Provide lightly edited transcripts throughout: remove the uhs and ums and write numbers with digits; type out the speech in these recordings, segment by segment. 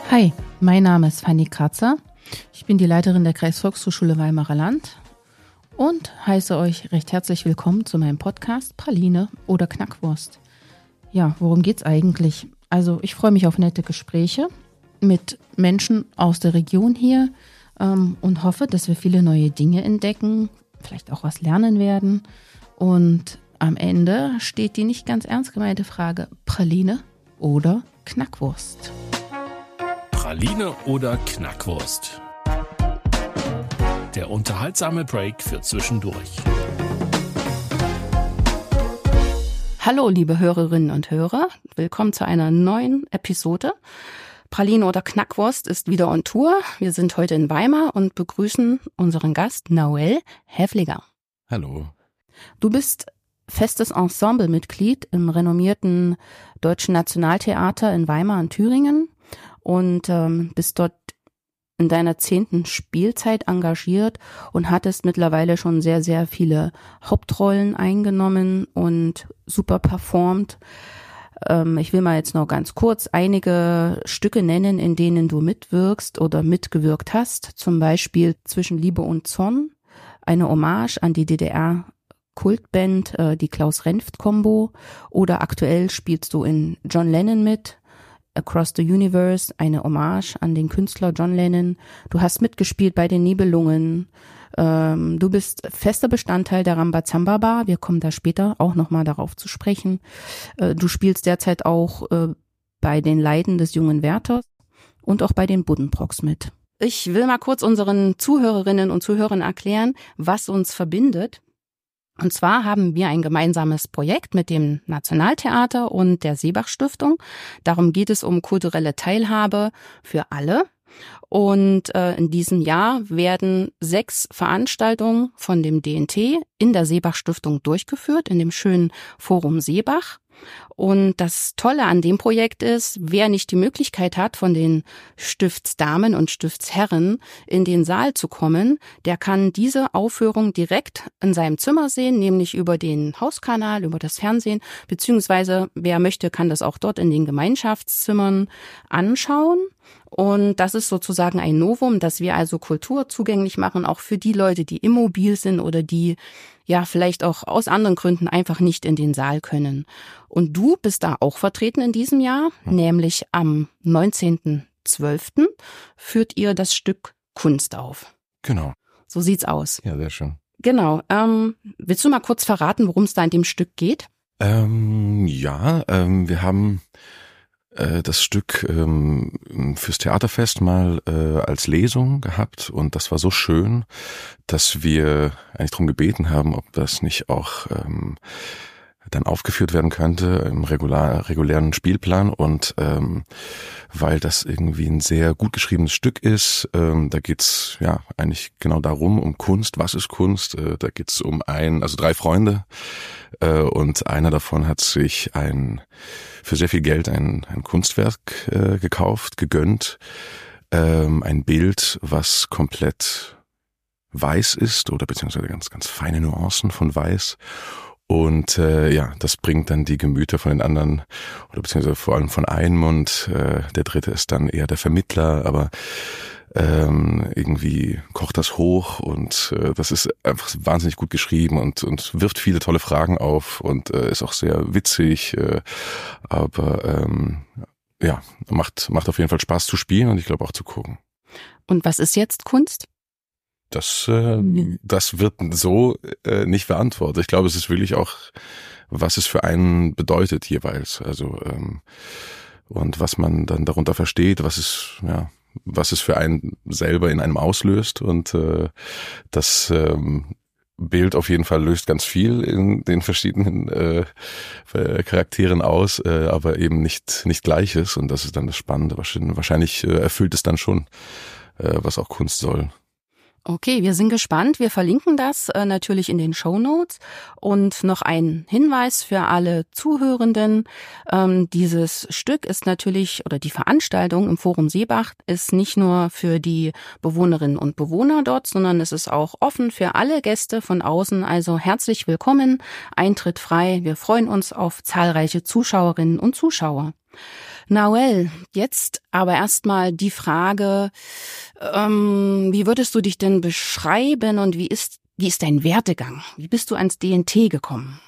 Hi, mein Name ist Fanny Kratzer. Ich bin die Leiterin der Kreisvolkshochschule Weimarer Land und heiße euch recht herzlich willkommen zu meinem Podcast Praline oder Knackwurst. Ja, worum geht's eigentlich? Also ich freue mich auf nette Gespräche mit Menschen aus der Region hier und hoffe, dass wir viele neue Dinge entdecken, vielleicht auch was lernen werden. Und am Ende steht die nicht ganz ernst gemeinte Frage, Praline oder Knackwurst? Praline oder Knackwurst? Der unterhaltsame Break für zwischendurch. Hallo liebe Hörerinnen und Hörer, willkommen zu einer neuen Episode. Praline oder Knackwurst ist wieder on Tour. Wir sind heute in Weimar und begrüßen unseren Gast Noel Häfliger. Hallo. Du bist festes Ensemblemitglied im renommierten Deutschen Nationaltheater in Weimar und Thüringen und bist dort in deiner 10. Spielzeit engagiert und hattest mittlerweile schon sehr, sehr viele Hauptrollen eingenommen und super performt. Ich will mal jetzt noch ganz kurz einige Stücke nennen, in denen du mitwirkst oder mitgewirkt hast. Zum Beispiel Zwischen Liebe und Zorn, eine Hommage an die DDR-Kultband, die Klaus-Renft-Kombo. Oder aktuell spielst du in John Lennon mit, Across the Universe, eine Hommage an den Künstler John Lennon. Du hast mitgespielt bei den Nibelungen. Du bist fester Bestandteil der Rambazamba Bar. Wir kommen da später auch nochmal darauf zu sprechen. Du spielst derzeit auch bei den Leiden des jungen Werthers und auch bei den Buddenbrooks mit. Ich will mal kurz unseren Zuhörerinnen und Zuhörern erklären, was uns verbindet. Und zwar haben wir ein gemeinsames Projekt mit dem Nationaltheater und der Seebach-Stiftung. Darum geht es um kulturelle Teilhabe für alle. Und in diesem Jahr werden 6 Veranstaltungen von dem DNT in der Seebach-Stiftung durchgeführt, in dem schönen Forum Seebach. Und das Tolle an dem Projekt ist, wer nicht die Möglichkeit hat, von den Stiftsdamen und Stiftsherren in den Saal zu kommen, der kann diese Aufführung direkt in seinem Zimmer sehen, nämlich über den Hauskanal, über das Fernsehen, beziehungsweise wer möchte, kann das auch dort in den Gemeinschaftszimmern anschauen. Und das ist sozusagen ein Novum, dass wir also Kultur zugänglich machen, auch für die Leute, die immobil sind oder die ja vielleicht auch aus anderen Gründen einfach nicht in den Saal können. Und du bist da auch vertreten in diesem Jahr, nämlich am 19.12. führt ihr das Stück Kunst auf. Genau. So sieht's aus. Ja, sehr schön. Genau. Willst du mal kurz verraten, worum es da in dem Stück geht? Wir haben das Stück fürs Theaterfest mal als Lesung gehabt und das war so schön, dass wir eigentlich darum gebeten haben, ob das nicht auch dann aufgeführt werden könnte im regulären Spielplan und weil das irgendwie ein sehr gut geschriebenes Stück ist, da geht's ja eigentlich genau darum, um Kunst, was ist Kunst, da geht's um 3 Freunde und einer davon hat sich für sehr viel Geld ein Kunstwerk gekauft, gegönnt, ein Bild, was komplett weiß ist oder beziehungsweise ganz, ganz feine Nuancen von weiß. Und das bringt dann die Gemüter von den anderen oder beziehungsweise vor allem von einem und der dritte ist dann eher der Vermittler, aber irgendwie kocht das hoch und das ist einfach wahnsinnig gut geschrieben und wirft viele tolle Fragen auf und ist auch sehr witzig, aber macht auf jeden Fall Spaß zu spielen und ich glaube auch zu gucken. Und was ist jetzt Kunst? Das wird so nicht beantwortet. Ich glaube, es ist wirklich auch, was es für einen bedeutet jeweils. Also und was man dann darunter versteht, was es für einen selber in einem auslöst. Und das Bild auf jeden Fall löst ganz viel in den verschiedenen Charakteren aus, aber eben nicht Gleiches. Und das ist dann das Spannende. Wahrscheinlich erfüllt es dann schon, was auch Kunst soll. Okay, wir sind gespannt. Wir verlinken das natürlich in den Shownotes. Und noch ein Hinweis für alle Zuhörenden. Dieses Stück ist natürlich, oder die Veranstaltung im Forum Seebach ist nicht nur für die Bewohnerinnen und Bewohner dort, sondern es ist auch offen für alle Gäste von außen. Also herzlich willkommen, Eintritt frei. Wir freuen uns auf zahlreiche Zuschauerinnen und Zuschauer. Nahuel, jetzt aber erstmal die Frage, wie würdest du dich denn beschreiben und wie ist dein Werdegang? Wie bist du ans DNT gekommen?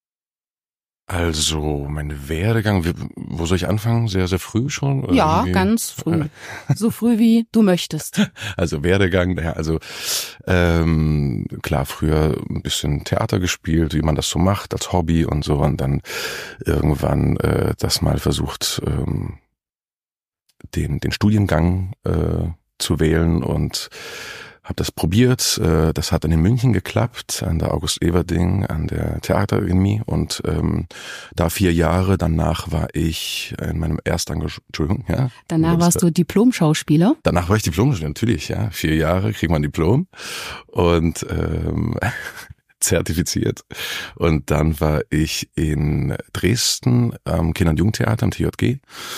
Also, mein Werdegang, wo soll ich anfangen? Sehr, sehr früh schon? Oder Ja, irgendwie? ganz früh. So früh wie du möchtest. Also Werdegang, naja, also klar, früher ein bisschen Theater gespielt, wie man das so macht, als Hobby und so, und dann irgendwann das mal versucht, den Studiengang zu wählen und habe das probiert. Das hat dann in München geklappt, an der August Everding, an der Theaterakademie, und da 4 Jahre. Danach war ich in meinem Entschuldigung, ja. Danach warst du Diplom-Schauspieler? Danach war ich Diplom-Schauspieler, natürlich, ja. 4 Jahre kriegt man Diplom und zertifiziert. Und dann war ich in Dresden am Kinder- und Jugendtheater, am TJG.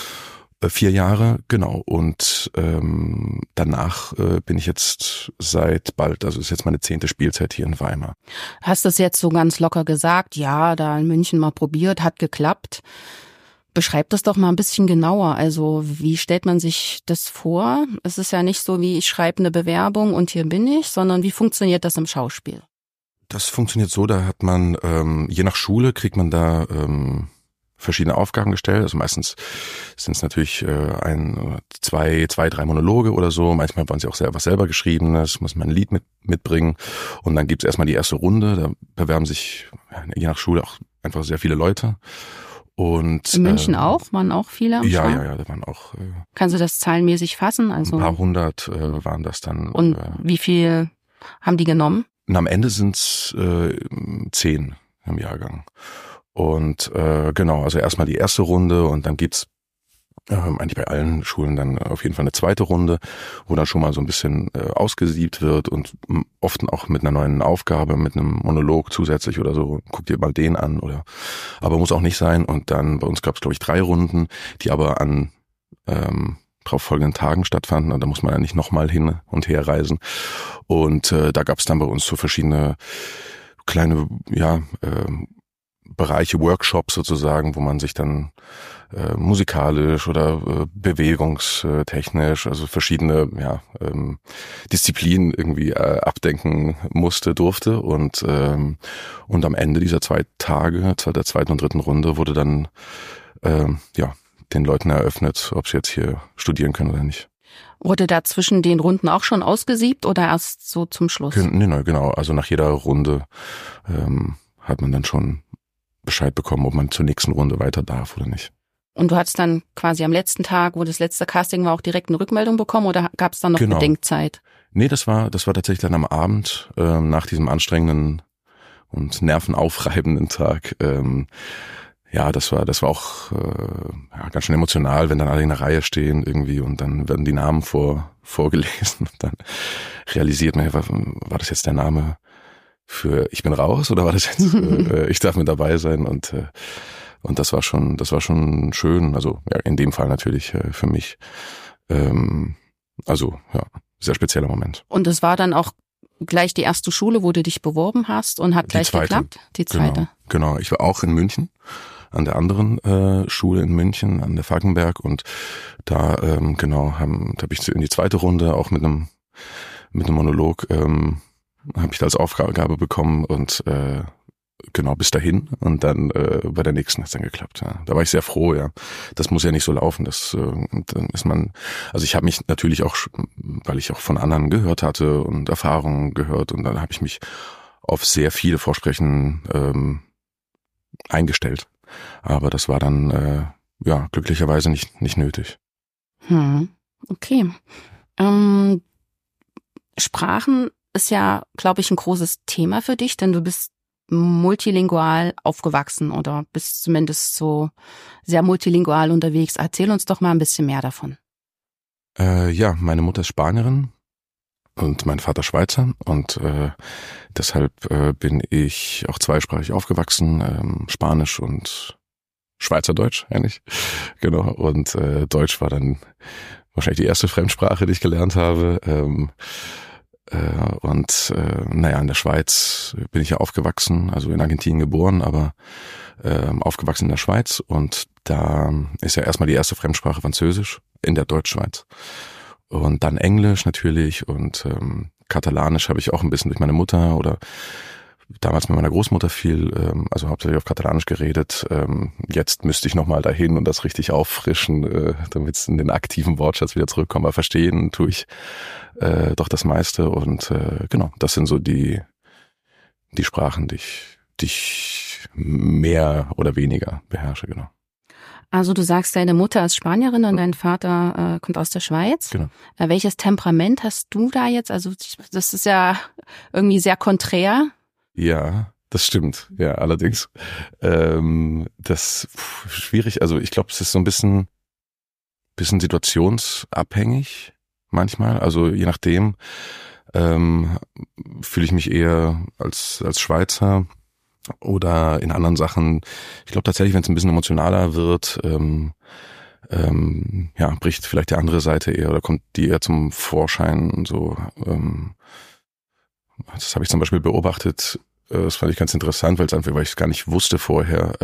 4 Jahre, genau. Und danach bin ich jetzt seit bald, also ist jetzt meine 10. Spielzeit hier in Weimar. Hast das jetzt so ganz locker gesagt, ja, da in München mal probiert, hat geklappt. Beschreib das doch mal ein bisschen genauer. Also wie stellt man sich das vor? Es ist ja nicht so wie, ich schreibe eine Bewerbung und hier bin ich, sondern wie funktioniert das im Schauspiel? Das funktioniert so, da hat man, je nach Schule kriegt man da verschiedene Aufgaben gestellt. Also meistens sind es natürlich 2, 3 Monologe oder so. Manchmal wollen sie auch was selber Geschriebenes, muss man ein Lied mitbringen. Und dann gibt es erstmal die erste Runde. Da bewerben sich je nach Schule auch einfach sehr viele Leute. Und in München auch? Waren auch viele am Start? Ja, da waren auch. Kannst du das zahlenmäßig fassen? Also ein paar hundert waren das dann. Und wie viel haben die genommen? Und am Ende sind es 10 im Jahrgang. Und genau, also erstmal die erste Runde, und dann gibt's eigentlich bei allen Schulen dann auf jeden Fall eine zweite Runde, wo dann schon mal so ein bisschen ausgesiebt wird und oft auch mit einer neuen Aufgabe, mit einem Monolog zusätzlich oder so. Guck dir mal den an, oder aber muss auch nicht sein. Und dann bei uns gab es, glaube ich, 3 Runden, die aber an drauf folgenden Tagen stattfanden, und da muss man ja nicht nochmal hin und her reisen. Und da gab es dann bei uns so verschiedene kleine, Bereiche, Workshops sozusagen, wo man sich dann musikalisch oder bewegungstechnisch, also verschiedene Disziplinen irgendwie abdenken durfte. Und am Ende dieser 2 Tage, der zweiten und dritten Runde, wurde dann den Leuten eröffnet, ob sie jetzt hier studieren können oder nicht. Wurde da zwischen den Runden auch schon ausgesiebt oder erst so zum Schluss? Nee, genau. Also nach jeder Runde hat man dann schon Bescheid bekommen, ob man zur nächsten Runde weiter darf oder nicht. Und du hattest dann quasi am letzten Tag, wo das letzte Casting war, auch direkt eine Rückmeldung bekommen, oder gab es dann noch Bedenkzeit? Nee, das war tatsächlich dann am Abend, nach diesem anstrengenden und nervenaufreibenden Tag. Das war auch ganz schön emotional, wenn dann alle in der Reihe stehen irgendwie und dann werden die Namen vorgelesen und dann realisiert man, war das jetzt der Name für Ich bin raus, oder war das jetzt ich darf mit dabei sein, und das war schon schön, also ja, in dem Fall natürlich für mich, sehr spezieller Moment. Und es war dann auch gleich die erste Schule, wo du dich beworben hast, und hat gleich geklappt? Die zweite. Genau, ich war auch in München, an der anderen Schule in München, an der Falkenberg, und da da habe ich in die zweite Runde auch mit einem Monolog habe ich da als Aufgabe bekommen, und bis dahin, und dann bei der nächsten hat es dann geklappt. Ja. Da war ich sehr froh, ja. Das muss ja nicht so laufen. Dann ist man, also ich habe mich natürlich auch, weil ich auch von anderen gehört hatte und Erfahrungen gehört, und dann habe ich mich auf sehr viele Vorsprechen eingestellt. Aber das war dann glücklicherweise nicht nötig. Okay. Sprachen ist ja, glaube ich, ein großes Thema für dich, denn du bist multilingual aufgewachsen oder bist zumindest so sehr multilingual unterwegs. Erzähl uns doch mal ein bisschen mehr davon. Meine Mutter ist Spanierin und mein Vater Schweizer, und deshalb bin ich auch zweisprachig aufgewachsen, Spanisch und Schweizerdeutsch eigentlich. Genau, und Deutsch war dann wahrscheinlich die erste Fremdsprache, die ich gelernt habe. In der Schweiz bin ich ja aufgewachsen, also in Argentinien geboren, aber aufgewachsen in der Schweiz, und da ist ja erstmal die erste Fremdsprache Französisch in der Deutschschweiz. Und dann Englisch natürlich, und Katalanisch habe ich auch ein bisschen durch meine Mutter oder damals mit meiner Großmutter viel, also hauptsächlich auf Katalanisch geredet. Jetzt müsste ich nochmal dahin und das richtig auffrischen, damit es in den aktiven Wortschatz wieder zurückkommt. Aber verstehen tue ich doch das meiste, und genau, das sind so die Sprachen, die ich mehr oder weniger beherrsche, genau. Also du sagst, deine Mutter ist Spanierin und dein Vater kommt aus der Schweiz. Genau. Welches Temperament hast du da jetzt? Also das ist ja irgendwie sehr konträr. Ja, das stimmt. Ja, allerdings. Das schwierig. Also ich glaube, es ist so ein bisschen situationsabhängig manchmal. Also je nachdem fühle ich mich eher als Schweizer. Oder in anderen Sachen, ich glaube tatsächlich, wenn es ein bisschen emotionaler wird, bricht vielleicht die andere Seite eher oder kommt die eher zum Vorschein und so. Das habe ich zum Beispiel beobachtet, das fand ich ganz interessant, weil ich es gar nicht wusste vorher,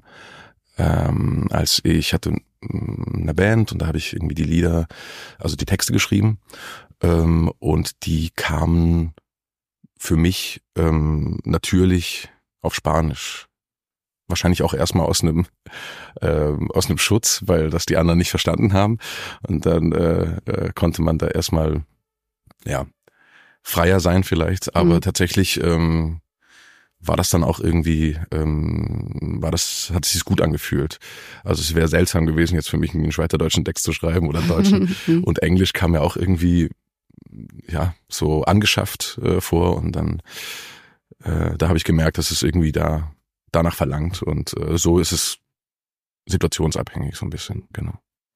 als ich hatte eine Band, und da habe ich irgendwie die Lieder, also die Texte geschrieben, und die kamen für mich natürlich auf Spanisch. Wahrscheinlich auch erstmal aus einem Schutz, weil das die anderen nicht verstanden haben. Und dann konnte man da erstmal freier sein vielleicht. Aber tatsächlich war das dann auch irgendwie, hat sich gut angefühlt. Also es wäre seltsam gewesen, jetzt für mich einen schweizerdeutschen Text zu schreiben oder einen deutschen. Und Englisch kam mir auch irgendwie so angeschafft vor, und dann da habe ich gemerkt, dass es irgendwie danach verlangt, und so ist es situationsabhängig so ein bisschen, genau.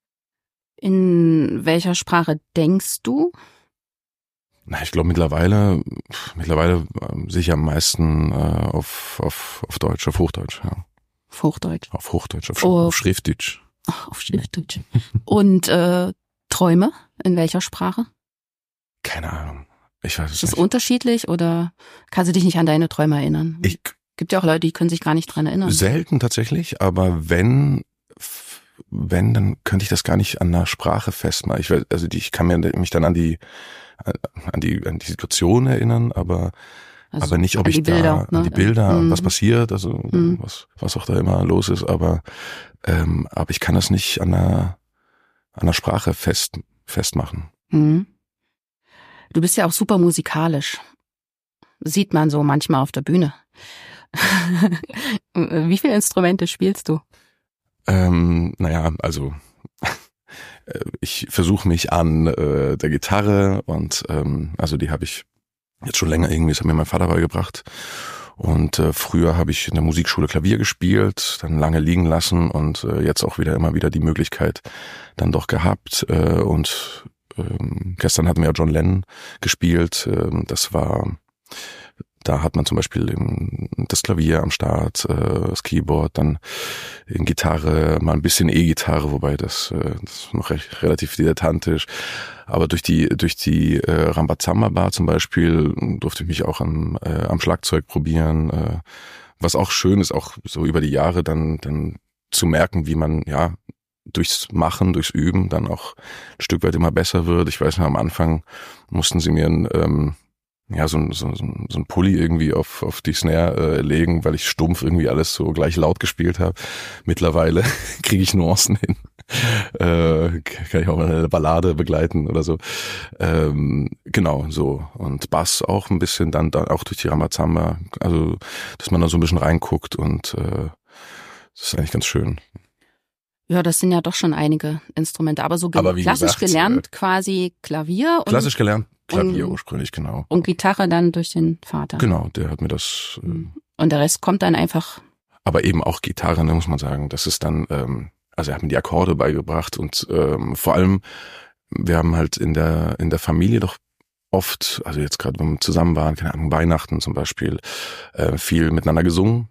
In welcher Sprache denkst du? Na, ich glaube mittlerweile sicher am meisten auf Deutsch, auf Hochdeutsch, ja. Auf Hochdeutsch. Auf Hochdeutsch, auf Schriftdeutsch. Ach, auf Schriftdeutsch. Und Träume? In welcher Sprache? Keine Ahnung. Ich weiß es nicht. Ist das unterschiedlich oder kannst du dich nicht an deine Träume erinnern? Gibt ja auch Leute, die können sich gar nicht dran erinnern. Selten tatsächlich, aber wenn, dann könnte ich das gar nicht an einer Sprache festmachen. Ich kann mich dann an die Situation erinnern, aber nicht, ob ich Bilder, an die Bilder, was passiert, also was auch da immer los ist, aber ich kann das nicht an einer Sprache festmachen. Mhm. Du bist ja auch super musikalisch. Sieht man so manchmal auf der Bühne. Wie viele Instrumente spielst du? Ich versuche mich an der Gitarre, und also die habe ich jetzt schon länger irgendwie, das hat mir mein Vater beigebracht. Und früher habe ich in der Musikschule Klavier gespielt, dann lange liegen lassen, und jetzt auch immer wieder die Möglichkeit dann doch gehabt. Und gestern hatten wir ja John Lennon gespielt. Da hat man zum Beispiel das Klavier am Start, das Keyboard, dann in Gitarre, mal ein bisschen E-Gitarre, wobei das noch relativ dilettantisch. Aber durch die Rambazamba Bar zum Beispiel durfte ich mich auch am Schlagzeug probieren, was auch schön ist, auch so über die Jahre dann zu merken, wie man durchs Machen, durchs Üben dann auch ein Stück weit immer besser wird. Ich weiß noch, am Anfang mussten sie mir so ein Pulli irgendwie auf die Snare legen, weil ich stumpf irgendwie alles so gleich laut gespielt habe. Mittlerweile kriege ich Nuancen hin. Kann ich auch mal eine Ballade begleiten oder so. Genau, so. Und Bass auch ein bisschen, dann auch durch die Rambazamba. Also, dass man da so ein bisschen reinguckt, und das ist eigentlich ganz schön. Ja, das sind ja doch schon einige Instrumente, aber so klassisch gelernt quasi Klavier. Klassisch gelernt Klavier ursprünglich, genau. Und Gitarre dann durch den Vater. Genau, der hat mir das. Und der Rest kommt dann einfach. Aber eben auch Gitarre, ne, muss man sagen. Das ist dann, also er hat mir die Akkorde beigebracht, und vor allem, wir haben halt in der Familie doch oft, also jetzt gerade, wenn wir zusammen waren, keine Ahnung, Weihnachten zum Beispiel, viel miteinander gesungen.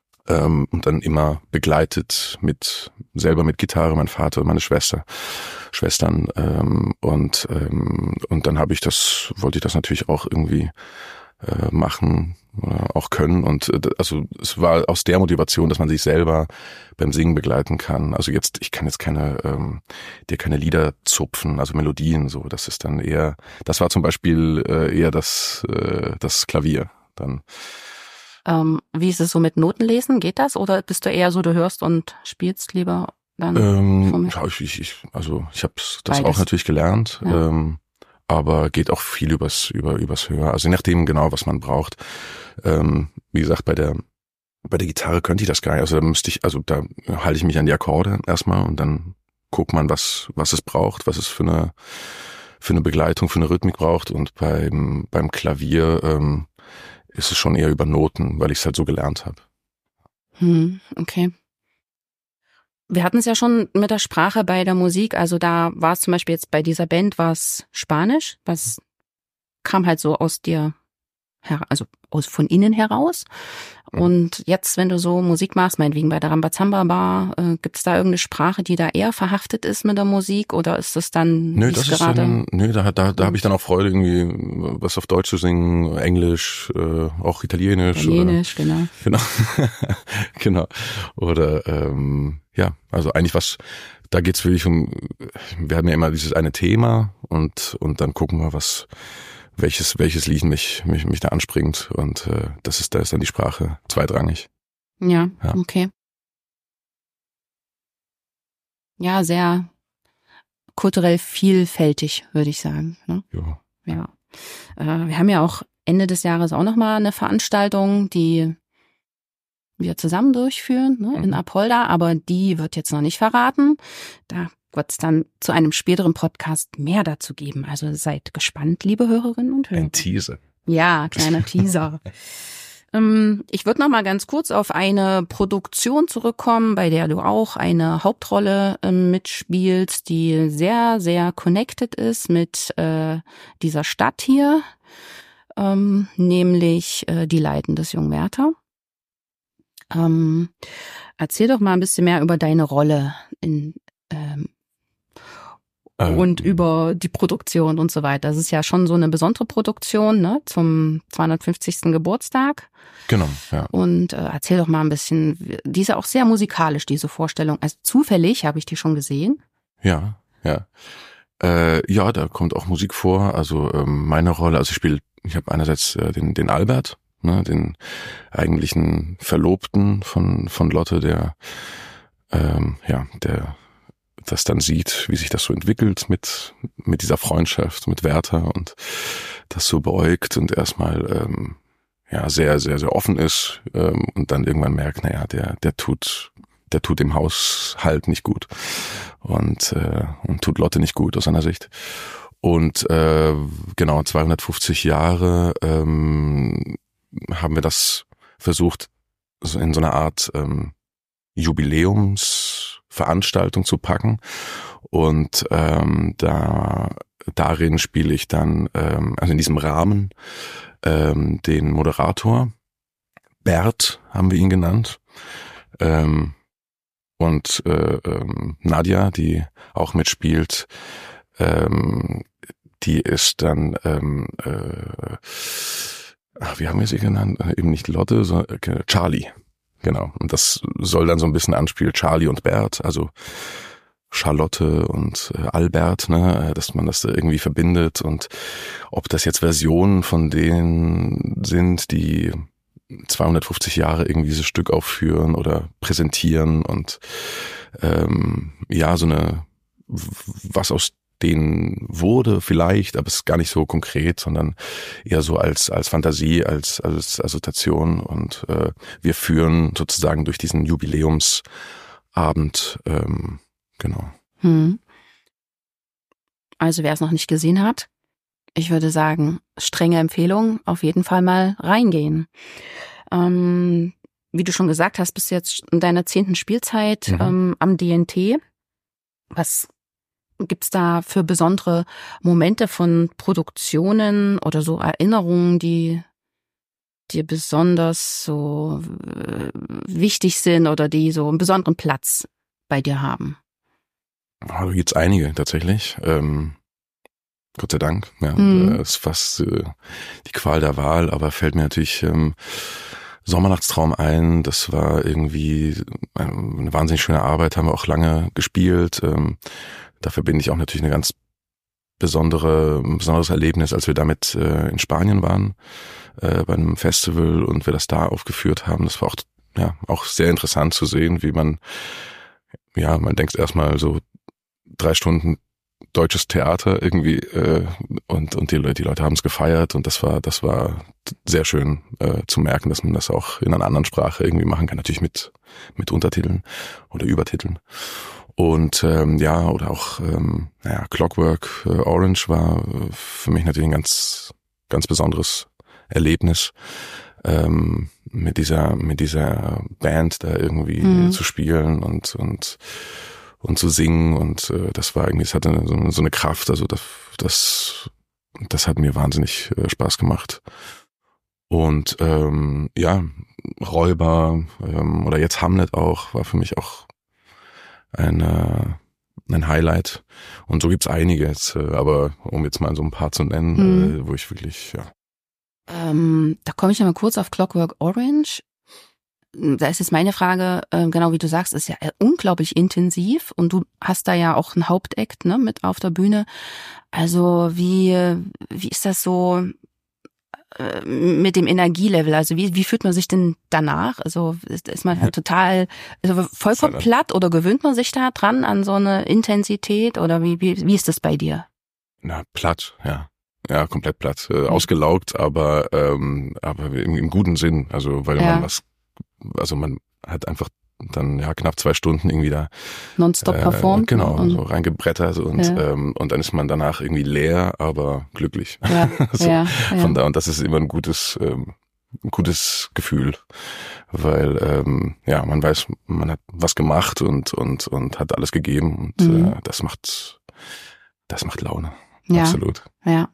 Und dann immer begleitet selber mit Gitarre, mein Vater und meine Schwester. Schwestern. Und dann wollte ich das natürlich auch irgendwie machen oder auch können. Und also es war aus der Motivation, dass man sich selber beim Singen begleiten kann. Also ich kann jetzt dir keine Lieder zupfen, also Melodien so. Das ist dann eher, das war zum Beispiel eher das Klavier dann. Wie ist es so mit Notenlesen? Geht das? Oder bist du eher so, du hörst und spielst lieber dann? Ja, ich habe das Beides. auch natürlich gelernt. Ja. Aber geht auch viel übers Hören. Also je nachdem genau, was man braucht. Wie gesagt, bei der Gitarre könnte ich das gar nicht. Da halte ich mich an die Akkorde erstmal und dann guckt man, was es braucht, was es für eine Begleitung, für eine Rhythmik braucht. Und beim Klavier ist es schon eher über Noten, weil ich es halt so gelernt habe. Okay. Wir hatten es ja schon mit der Sprache bei der Musik, also da war es zum Beispiel jetzt bei dieser Band, war es Spanisch, was kam halt so aus dir, von innen heraus. Und jetzt, wenn du so Musik machst, meinetwegen bei der Rambazamba Bar, gibt es da irgendeine Sprache, die da eher verhaftet ist mit der Musik oder ist das dann da habe ich dann auch Freude, irgendwie was auf Deutsch zu singen, Englisch, auch Italienisch. Italienisch, genau. Genau. Oder also eigentlich da geht's wirklich wir haben ja immer dieses eine Thema und dann gucken wir, welches Lied mich da anspringt und da ist dann die Sprache zweitrangig. Ja, okay. Ja, sehr kulturell vielfältig, würde ich sagen. Ne? Ja. Wir haben ja auch Ende des Jahres auch nochmal eine Veranstaltung, die wir zusammen durchführen, ne, in Apolda, aber die wird jetzt noch nicht verraten. Da wird es dann zu einem späteren Podcast mehr dazu geben. Also seid gespannt, liebe Hörerinnen und Hörer. Ein Teaser. Ja, kleiner Teaser. Ich würde noch mal ganz kurz auf eine Produktion zurückkommen, bei der du auch eine Hauptrolle mitspielst, die sehr, sehr connected ist mit dieser Stadt hier, nämlich die Leiden des jungen Werther. Erzähl doch mal ein bisschen mehr über deine Rolle und über die Produktion und so weiter. Das ist ja schon so eine besondere Produktion, ne, zum 250. Geburtstag. Genau, ja. Und erzähl doch mal ein bisschen, die ist ja auch sehr musikalisch, diese Vorstellung. Also zufällig habe ich die schon gesehen. Ja. Da kommt auch Musik vor. Also meine Rolle, ich habe einerseits den Albert, ne, den eigentlichen Verlobten von Lotte, der das dann sieht, wie sich das so entwickelt mit dieser Freundschaft mit Werther und das so beäugt und erstmal sehr, sehr, sehr offen ist und dann irgendwann merkt, der tut dem Haushalt nicht gut und tut Lotte nicht gut aus seiner Sicht. Und 250 Jahre haben wir das versucht, so in so einer Art Jubiläumsveranstaltung zu packen. Und darin spiele ich dann, also in diesem Rahmen, den Moderator, Bert haben wir ihn genannt, und Nadja, die auch mitspielt, die ist dann, wie haben wir sie genannt? Eben nicht Lotte, sondern Charlie. Genau. Und das soll dann so ein bisschen anspielen, Charlie und Bert, also Charlotte und Albert, ne, dass man das irgendwie verbindet und ob das jetzt Versionen von denen sind, die 250 Jahre irgendwie dieses Stück aufführen oder präsentieren und was aus denen wurde vielleicht, aber es ist gar nicht so konkret, sondern eher so als Fantasie, als Assoziation und wir führen sozusagen durch diesen Jubiläumsabend, genau. Also wer es noch nicht gesehen hat, ich würde sagen, strenge Empfehlung, auf jeden Fall mal reingehen. Wie du schon gesagt hast, bist du jetzt in deiner 10. Spielzeit am DNT. Was gibt's da für besondere Momente von Produktionen oder so Erinnerungen, die dir besonders so wichtig sind oder die so einen besonderen Platz bei dir haben? Da gibt's einige tatsächlich. Gott sei Dank. Ja, ist fast die Qual der Wahl, aber fällt mir natürlich Sommernachtstraum ein. Das war irgendwie eine wahnsinnig schöne Arbeit, haben wir auch lange gespielt. Da verbinde ich auch natürlich ein ganz besonderes Erlebnis, als wir damit in Spanien waren, bei einem Festival und wir das da aufgeführt haben. Das war auch sehr interessant zu sehen, wie man denkt erstmal so 3 Stunden deutsches Theater irgendwie und die Leute haben es gefeiert und das war sehr schön zu merken, dass man das auch in einer anderen Sprache irgendwie machen kann, natürlich mit Untertiteln oder Übertiteln. Und oder auch Clockwork Orange war für mich natürlich ein ganz, ganz besonderes Erlebnis, mit dieser Band da irgendwie zu spielen und zu singen und das war irgendwie, es hatte so eine Kraft, also das hat mir wahnsinnig Spaß gemacht. Und Räuber oder jetzt Hamlet auch, war für mich auch ein Highlight. Und so gibt's einige jetzt, aber um jetzt mal so ein paar zu nennen, wo ich wirklich, Da komme ich ja mal kurz auf Clockwork Orange. Da ist jetzt meine Frage, genau wie du sagst, ist ja unglaublich intensiv und du hast da ja auch einen Hauptakt, ne, mit auf der Bühne. Also wie ist das so mit dem Energielevel? Also wie fühlt man sich denn danach? Also ist man total, also vollkommen platt oder gewöhnt man sich da dran an so eine Intensität oder wie ist das bei dir? Na, platt, ja. Ja, komplett platt. Ausgelaugt, aber im guten Sinn. Also weil man hat einfach dann knapp 2 Stunden irgendwie da nonstop performt. Genau, so reingebrettert und dann ist man danach irgendwie leer, aber glücklich. Ja, so, von da, und das ist immer ein gutes Gefühl, weil man weiß, man hat was gemacht und hat alles gegeben und das macht Laune. Ja, absolut. Ja.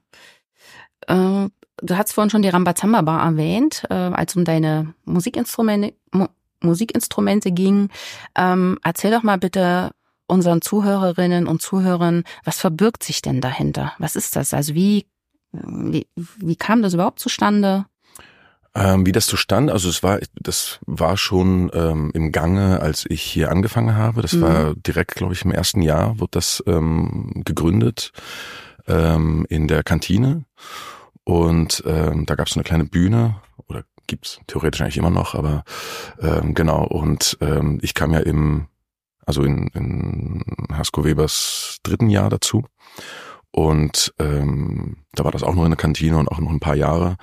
Du hast vorhin schon die Rambazamba Bar erwähnt, als um deine Musikinstrumente ging. Erzähl doch mal bitte unseren Zuhörerinnen und Zuhörern, was verbirgt sich denn dahinter? Was ist das? Also wie kam das überhaupt zustande? Wie das zustande? Also das war schon im Gange, als ich hier angefangen habe. Das war direkt, glaube ich, im ersten Jahr wurde das gegründet in der Kantine. Und da gab es eine kleine Bühne, oder gibt's theoretisch eigentlich immer noch, aber genau. Und ich kam ja in Hasko Webers 3. Jahr dazu. Und da war das auch nur in der Kantine und auch noch ein paar Jahre.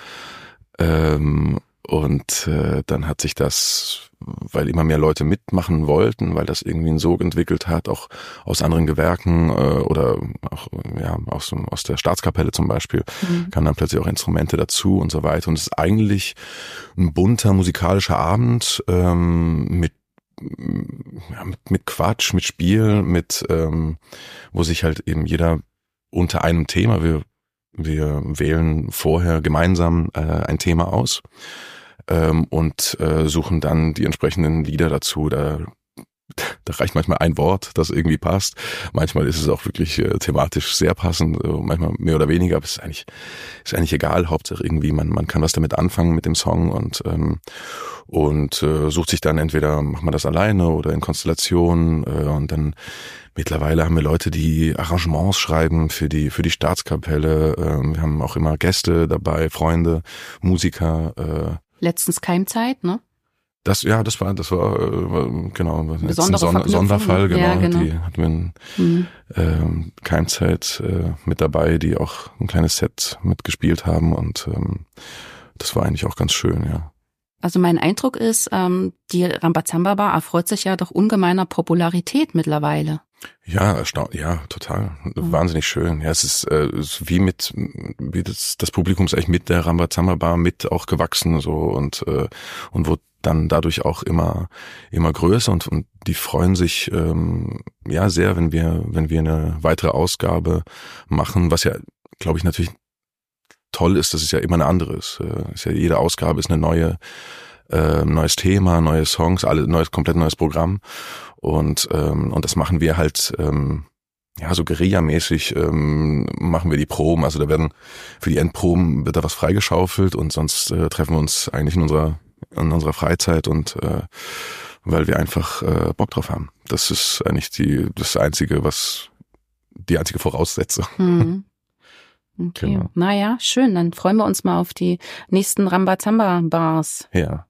Und dann hat sich das, weil immer mehr Leute mitmachen wollten, weil das irgendwie einen Sog entwickelt hat, auch aus anderen Gewerken oder auch aus der Staatskapelle zum Beispiel, kamen dann plötzlich auch Instrumente dazu und so weiter. Und es ist eigentlich ein bunter musikalischer Abend mit Quatsch, mit Spiel, wo sich halt eben jeder unter einem Thema, wir wählen vorher gemeinsam ein Thema aus und suchen dann die entsprechenden Lieder dazu. Da reicht manchmal ein Wort, das irgendwie passt. Manchmal ist es auch wirklich thematisch sehr passend, manchmal mehr oder weniger, aber es ist eigentlich egal. Hauptsache irgendwie, man kann was damit anfangen mit dem Song und sucht sich dann entweder, macht man das alleine oder in Konstellation und dann mittlerweile haben wir Leute, die Arrangements schreiben für die Staatskapelle. Wir haben auch immer Gäste dabei, Freunde, Musiker. Letztens Keimzeit, ne? Das war genau ein Ja, Sonderfall, genau. Die hatten wir Keimzeit mit dabei, die auch ein kleines Set mitgespielt haben und das war eigentlich auch ganz schön, ja. Also mein Eindruck ist, die Rambazamba Bar erfreut sich ja doch ungemeiner Popularität mittlerweile. Ja, ja, total. Wahnsinnig schön. Ja, es ist wie das Publikum ist eigentlich mit der Rambazamba Bar mit auch gewachsen so und wurde dann dadurch auch immer größer und die freuen sich sehr, wenn wir eine weitere Ausgabe machen, was ja, glaube ich, natürlich toll ist, dass es ja immer eine andere ist. Jede Ausgabe ist eine neues Thema, neue Songs, komplett neues Programm und das machen wir halt ja, so Guerilla-mäßig machen wir die Proben. Also da werden für die Endproben wird da was freigeschaufelt und sonst treffen wir uns eigentlich in unserer Freizeit und weil wir einfach Bock drauf haben. Das ist eigentlich die einzige Voraussetzung. Mhm. Okay, Genau. naja, schön. Dann freuen wir uns mal auf die nächsten Rambazamba-Bars. Ja.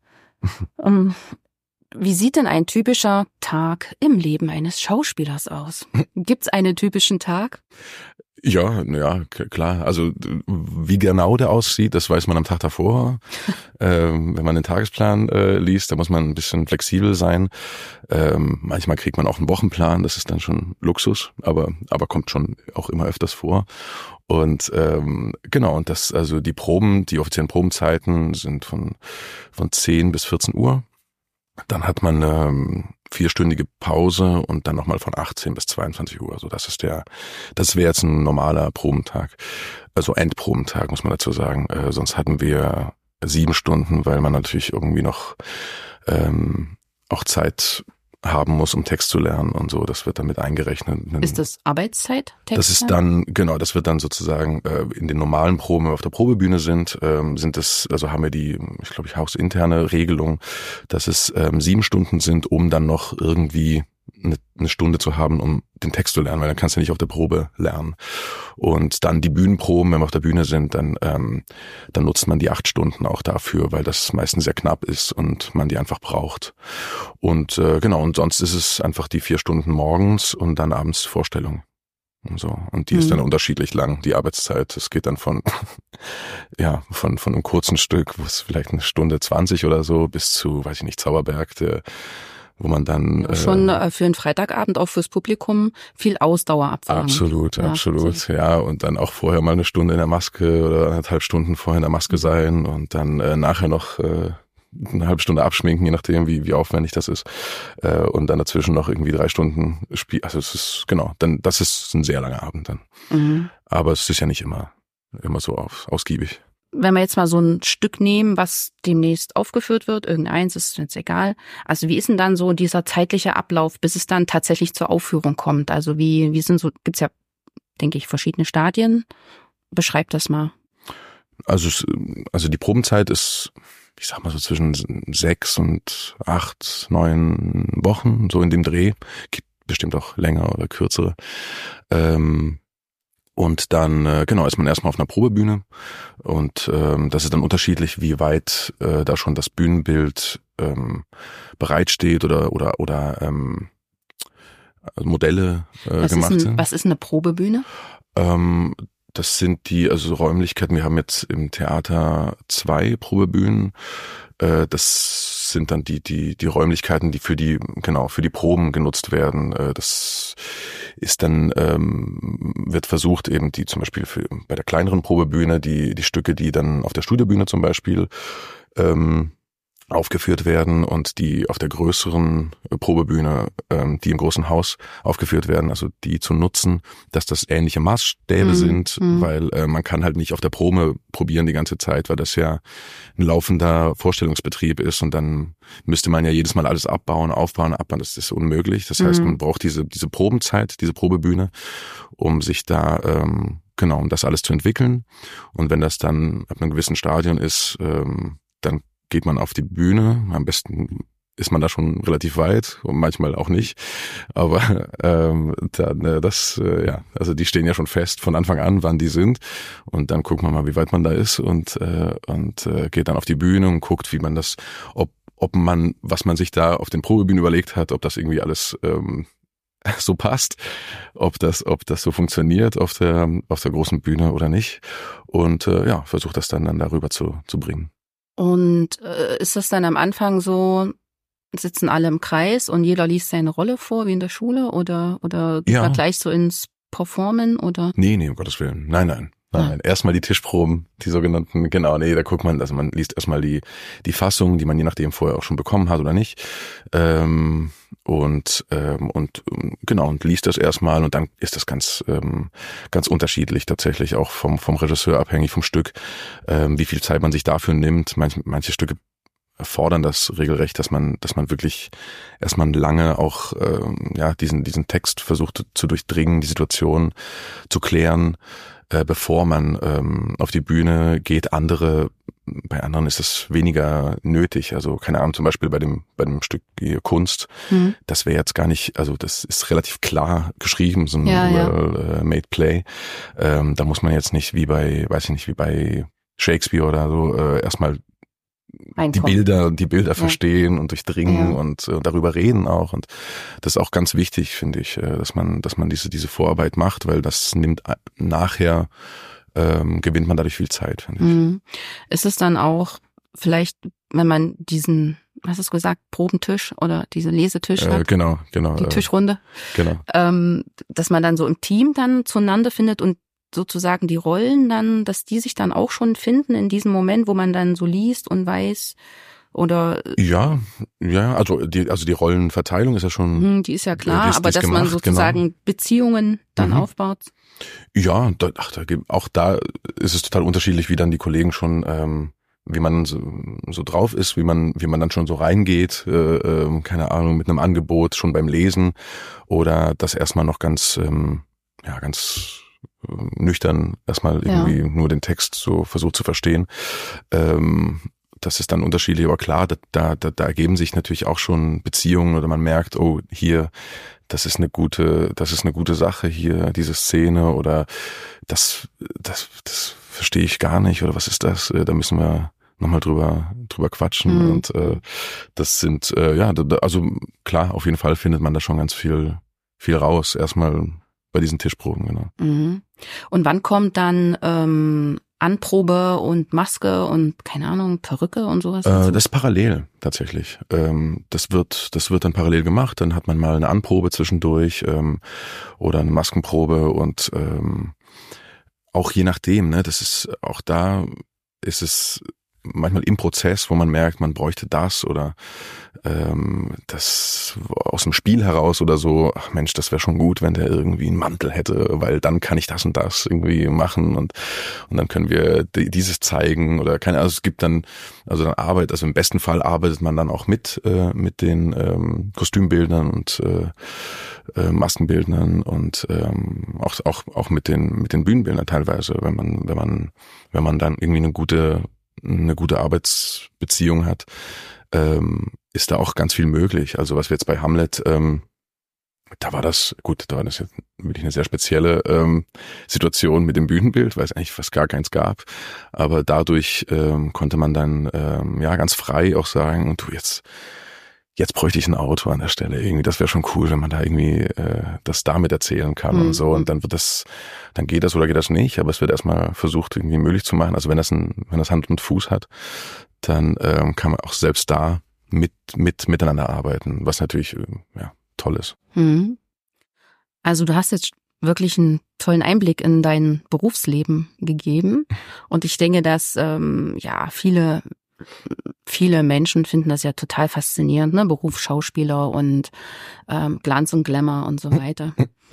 Wie sieht denn ein typischer Tag im Leben eines Schauspielers aus? Gibt's einen typischen Tag? Ja, klar. Also wie genau der aussieht, das weiß man am Tag davor. Wenn man den Tagesplan liest, da muss man ein bisschen flexibel sein. Manchmal kriegt man auch einen Wochenplan, das ist dann schon Luxus, aber kommt schon auch immer öfters vor. Und genau, und das, also die offiziellen Probenzeiten sind von 10 bis 14 Uhr. Dann hat man eine 4-stündige Pause und dann nochmal von 18 bis 22 Uhr. Also das wäre jetzt ein normaler Probentag. Also Endprobentag, muss man dazu sagen. Sonst hatten wir 7 Stunden, weil man natürlich irgendwie noch auch Zeit haben muss, um Text zu lernen und so. Das wird dann mit eingerechnet. Ist das Arbeitszeit? Das ist dann, genau, das wird dann sozusagen in den normalen Proben, wenn wir auf der Probebühne sind, haben wir die, ich glaube, hausinterne Regelung, dass es 7 Stunden sind, um dann noch irgendwie eine Stunde zu haben, um den Text zu lernen, weil dann kannst du nicht auf der Probe lernen. Und dann die Bühnenproben, wenn wir auf der Bühne sind, dann nutzt man die 8 Stunden auch dafür, weil das meistens sehr knapp ist und man die einfach braucht. Und genau, und sonst ist es einfach die 4 Stunden morgens und dann abends Vorstellung. Und so. Und die ist dann unterschiedlich lang, die Arbeitszeit. Es geht dann von einem kurzen Stück, wo es vielleicht 1:20 oder so, bis zu, weiß ich nicht, Zauberberg, wo man dann schon für einen Freitagabend auch fürs Publikum viel Ausdauer abverlangt. Absolut. Ja, und dann auch vorher mal 1 Stunde in der Maske oder 1,5 Stunden vorher in der Maske sein und dann nachher noch 1/2 Stunde abschminken, je nachdem, wie aufwendig das ist. Und dann dazwischen noch irgendwie 3 Stunden Spiel. Also es ist, genau, das ist ein sehr langer Abend dann. Mhm. Aber es ist ja nicht immer so ausgiebig. Wenn wir jetzt mal so ein Stück nehmen, was demnächst aufgeführt wird, irgendeins, ist jetzt egal. Also wie ist denn dann so dieser zeitliche Ablauf, bis es dann tatsächlich zur Aufführung kommt? Also gibt's ja, denke ich, verschiedene Stadien. Beschreib das mal. Also die Probenzeit ist, ich sag mal so zwischen 6 und 8, 9 Wochen, so in dem Dreh. Gibt bestimmt auch länger oder kürzere. Und dann, genau, ist man erstmal auf einer Probebühne und das ist dann unterschiedlich, wie weit da schon das Bühnenbild bereitsteht oder Modelle gemacht sind. Was ist eine Probebühne? Das sind Räumlichkeiten, wir haben jetzt im Theater 2 Probebühnen. Das sind dann die Räumlichkeiten, die für die Proben genutzt werden. Das ist dann, wird versucht eben die zum Beispiel bei der kleineren Probebühne, die Stücke, die dann auf der Studiobühne zum Beispiel, aufgeführt werden und die auf der größeren Probebühne, die im großen Haus aufgeführt werden, also die zu nutzen, dass das ähnliche Maßstäbe sind, weil man kann halt nicht auf der Probe probieren die ganze Zeit, weil das ja ein laufender Vorstellungsbetrieb ist und dann müsste man ja jedes Mal alles aufbauen, das ist unmöglich. Das heißt, man braucht diese Probenzeit, diese Probebühne, um sich da um das alles zu entwickeln. Und wenn das dann ab einem gewissen Stadion ist, dann geht man auf die Bühne. Am besten ist man da schon relativ weit und manchmal auch nicht. Aber also die stehen ja schon fest von Anfang an, wann die sind. Und dann guckt man mal, wie weit man da ist und geht dann auf die Bühne und guckt, wie man das, was man sich da auf den Probebühnen überlegt hat, ob das irgendwie alles so passt, ob das so funktioniert auf der großen Bühne oder nicht. Und versucht das dann darüber zu bringen. Und ist das dann am Anfang so, sitzen alle im Kreis und jeder liest seine Rolle vor, wie in der Schule? Oder geht man gleich so ins Performen? Oder? Nee, um Gottes Willen. Nein. Erstmal die Tischproben, die sogenannten, da guckt man, also man liest erstmal die Fassung, die man je nachdem vorher auch schon bekommen hat oder nicht. Und liest das erstmal und dann ist das ganz unterschiedlich tatsächlich auch vom Regisseur abhängig vom Stück, wie viel Zeit man sich dafür nimmt. Manche Stücke erfordern das regelrecht, dass man wirklich erstmal lange auch diesen Text versucht zu durchdringen, die Situation zu klären, bevor man auf die Bühne geht. Bei anderen ist es weniger nötig. Also keine Ahnung, zum Beispiel bei dem Stück Kunst, das wäre jetzt gar nicht, also das ist relativ klar geschrieben, so ein made play. Da muss man jetzt nicht wie bei Shakespeare oder so erstmal die Bilder verstehen und durchdringen und darüber reden auch. Und das ist auch ganz wichtig, finde ich, dass man diese Vorarbeit macht, weil das nimmt nachher gewinnt man dadurch viel Zeit, finde ich. Ist es dann auch vielleicht, wenn man diesen, was hast du gesagt, Probentisch oder diese Lesetisch hat? Genau. Die Tischrunde. Genau. Dass man dann so im Team dann zueinander findet und sozusagen die Rollen dann, dass die sich dann auch schon finden in diesem Moment, wo man dann so liest und weiß, oder? Ja, also die Rollenverteilung ist ja schon. Die ist ja klar, aber dass man sozusagen Beziehungen dann aufbaut. Ja, auch da ist es total unterschiedlich, wie dann die Kollegen schon, wie man so drauf ist, wie man dann schon so reingeht, keine Ahnung, mit einem Angebot schon beim Lesen oder das erstmal noch ganz nüchtern erstmal irgendwie nur den Text so versucht zu verstehen. Das ist dann unterschiedlich, aber klar, da ergeben sich natürlich auch schon Beziehungen oder man merkt, oh, hier, das ist eine gute Sache hier, diese Szene oder das verstehe ich gar nicht oder was ist das? Da müssen wir nochmal drüber quatschen und das sind, also klar, auf jeden Fall findet man da schon ganz viel raus, erstmal bei diesen Tischproben, genau. Und wann kommt dann Anprobe und Maske und, keine Ahnung, Perücke und sowas? Das ist parallel tatsächlich. Das wird dann parallel gemacht. Dann hat man mal eine Anprobe zwischendurch oder eine Maskenprobe und auch je nachdem, ne, das ist auch da ist es manchmal im Prozess, wo man merkt, man bräuchte das oder das aus dem Spiel heraus oder so, ach Mensch, das wäre schon gut, wenn der irgendwie einen Mantel hätte, weil dann kann ich das und das irgendwie machen und dann können wir dieses zeigen oder keine Ahnung, also es gibt dann im besten Fall arbeitet man dann auch mit den Kostümbildnern und Maskenbildnern und auch mit den Bühnenbildnern teilweise, wenn man dann irgendwie eine gute Arbeitsbeziehung hat, ist da auch ganz viel möglich. Also was wir jetzt bei Hamlet, da war das jetzt wirklich eine sehr spezielle Situation mit dem Bühnenbild, weil es eigentlich fast gar keins gab. Aber dadurch konnte man dann ganz frei auch sagen, du, jetzt bräuchte ich ein Auto an der Stelle irgendwie. Das wäre schon cool, wenn man da irgendwie das damit erzählen kann und so. Und dann geht das oder geht das nicht. Aber es wird erstmal versucht, irgendwie möglich zu machen. Also wenn das Hand und Fuß hat, dann kann man auch selbst da miteinander arbeiten, was natürlich toll ist. Also du hast jetzt wirklich einen tollen Einblick in dein Berufsleben gegeben und ich denke, dass viele Menschen finden das ja total faszinierend, ne? Beruf Schauspieler und Glanz und Glamour und so weiter.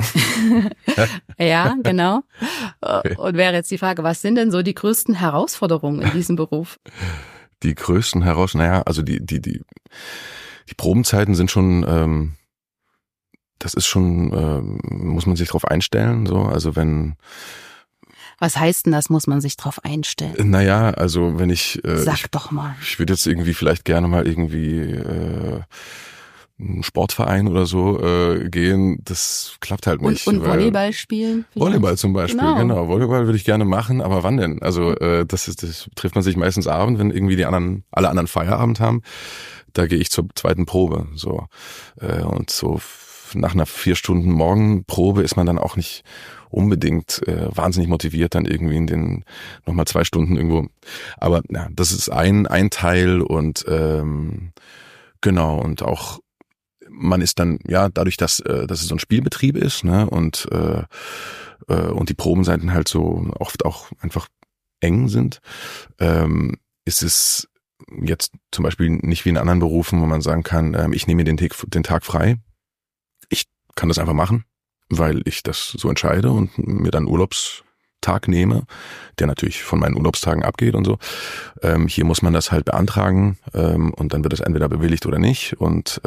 Ja, genau. Okay. Und wäre jetzt die Frage, was sind denn so die größten Herausforderungen in diesem Beruf? Die größten also die Probenzeiten sind schon, das ist schon, muss man sich drauf einstellen, so, also wenn. Was heißt denn das, muss man sich drauf einstellen? Naja, also wenn Sag doch mal. Ich würde jetzt irgendwie vielleicht gerne mal irgendwie einen Sportverein oder so gehen, das klappt halt nicht. Und Volleyball spielen? Vielleicht? Volleyball zum Beispiel, genau. Volleyball würde ich gerne machen, aber wann denn? Also das trifft man sich meistens abends, wenn irgendwie alle anderen Feierabend haben. Da gehe ich zur zweiten Probe, so. Und so nach einer 4 Stunden Morgenprobe ist man dann auch nicht unbedingt wahnsinnig motiviert, dann irgendwie in den nochmal 2 Stunden irgendwo. Aber ja, das ist ein Teil und genau, und auch man ist dann, ja, dadurch, dass es so ein Spielbetrieb ist, ne, und die Probenseiten halt so oft auch einfach eng sind, ist es jetzt zum Beispiel nicht wie in anderen Berufen, wo man sagen kann, ich nehme mir den Tag frei. Ich kann das einfach machen, weil ich das so entscheide und mir dann Urlaubstage Urlaubstag nehme, der natürlich von meinen Urlaubstagen abgeht und so. Hier muss man das halt beantragen und dann wird es entweder bewilligt oder nicht und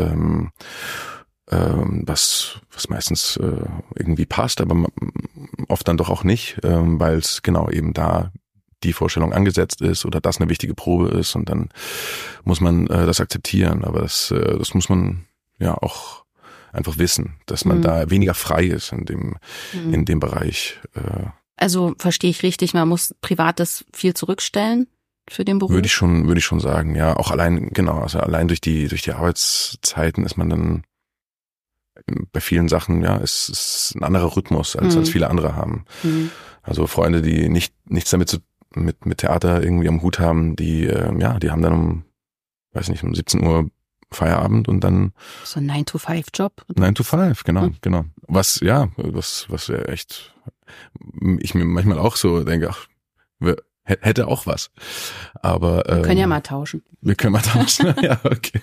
was meistens irgendwie passt, aber oft dann doch auch nicht, weil es genau eben da die Vorstellung angesetzt ist oder das eine wichtige Probe ist und dann muss man das akzeptieren. Aber das muss man ja auch einfach wissen, dass man da weniger frei ist in dem Bereich. Also verstehe ich richtig, man muss Privates viel zurückstellen für den Beruf? Würde ich schon sagen, ja. Auch allein durch die Arbeitszeiten ist man dann bei vielen Sachen, ja, ist ein anderer Rhythmus, als viele andere haben. Also Freunde, die nichts damit mit Theater irgendwie am Hut haben, die haben dann um 17 Uhr Feierabend und dann so ein 9-to-5-Job. 9-to-5, genau. Was ja echt ich mir manchmal auch so denke, ach, hätte auch was. Aber wir können ja mal tauschen. Ja, okay.